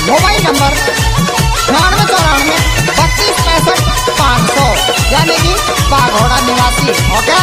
Mobile number 9894 यानी कि बाघोड़ा निवासी। ओके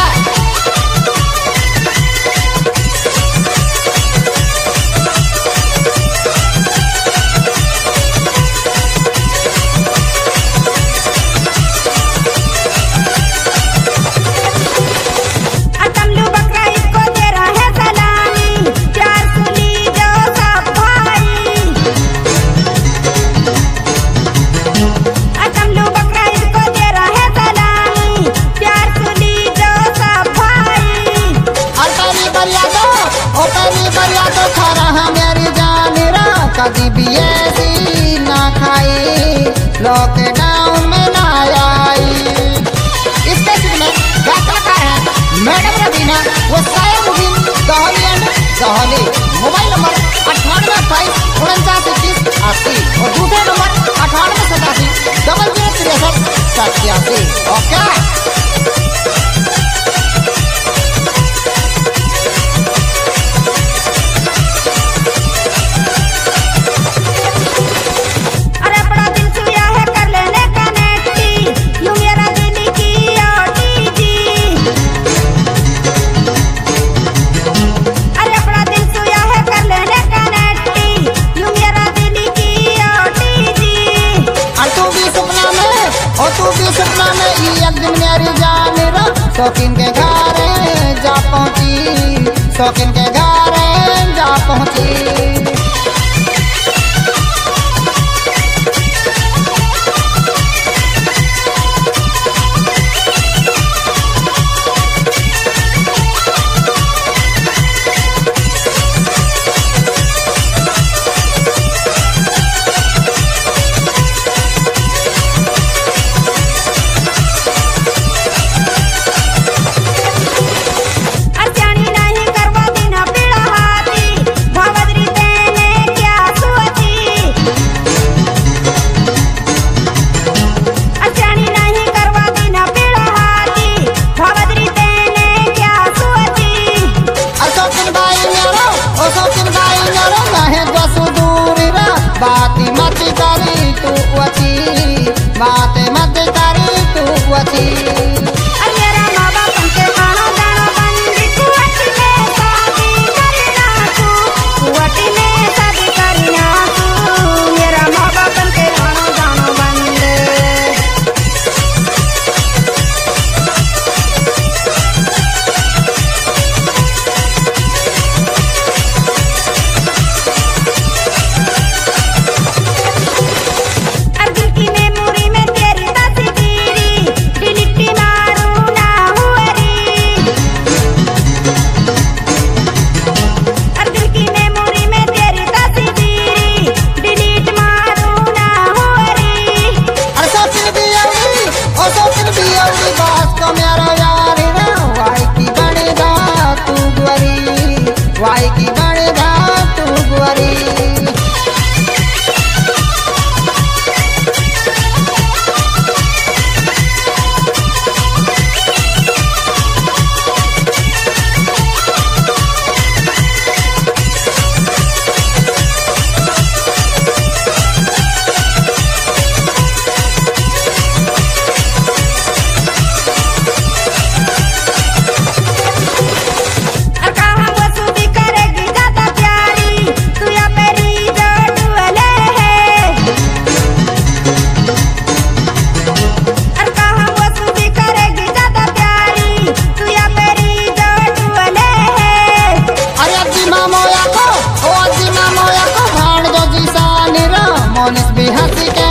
कभी भी ऐसी ना खाई, लॉकडाउन में ना आई। इस कैसेट में गायकार है मैडम रवीना व साया मुबीन दहली। मोबाइल नंबर 9828492180 और दूसरा नंबर 9887006387। ओके सपना में एक दिन मेरी जान रा शौकीन के घर जा पहुंची, शौकीन के घर जा पहुंची। बात मत करी तू वची, बात मत करी तू वची। मेरा माँ बाप के खाना दाना बंदी, कुवटी में शादी करना तू, कुवटी में शादी करना तू। मेरा माँ बाप के खाना दाना बंद। वाई की बड़ेगा तू गुआरी। मोनिस भी हंसी के